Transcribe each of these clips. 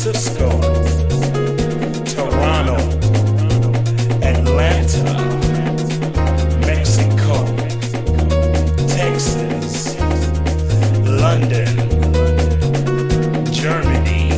Francisco, Toronto, Atlanta, Mexico, Texas, London, Germany,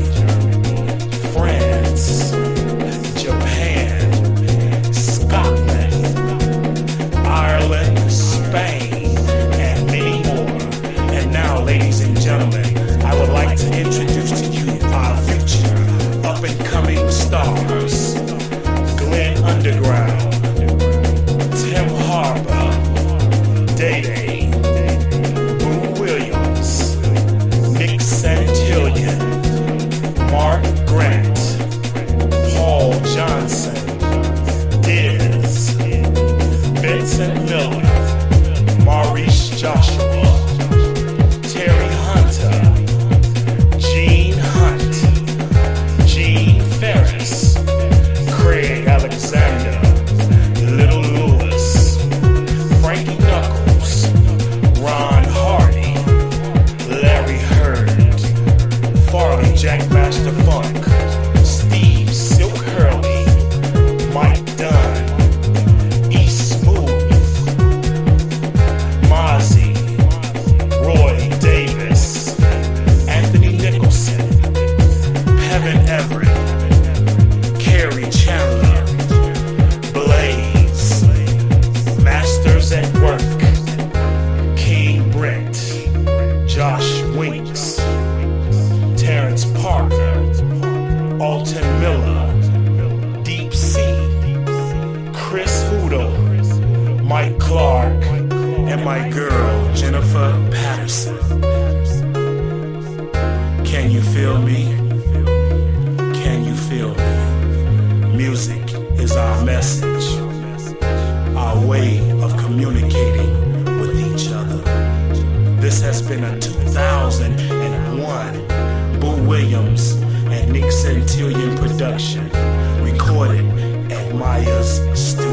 France, Japan, Scotland, Ireland, Spain, and many more. And now, ladies and gentlemen, I would like to introduce to you our future up-and-coming stars. Glenn Underground, Tim Harper, Day Day, Boo Williams, Nick Santillan, Mark Grant, Paul Johnson, Diz, Vincent Miller, Maurice Joshua, Terry Hunter, Gene Hunt, Gene Ferris, Craig Alexander, Little Lewis, Frankie Knuckles, Ron Hardy, Larry Heard, Farley Jackmaster Funk, Steve Silk Hurley, Mike Dunn, East Smooth, Mozzie, Roy Davis, Anthony Nicholson, Pevin Everett, Carrie Chandler, Blaze, Masters at Work, King Brent, Josh Winks, Terrence Parker, Alton Miller, Deep Sea, Chris Hoodle, Mike Clark, and my girl, Jennifer Patterson. Can you feel me? Can you feel me? Music is our message, our way of communicating with each other. This has been a 2001 Boo Williams and Nick Santillan production, recorded at Maya's Studio.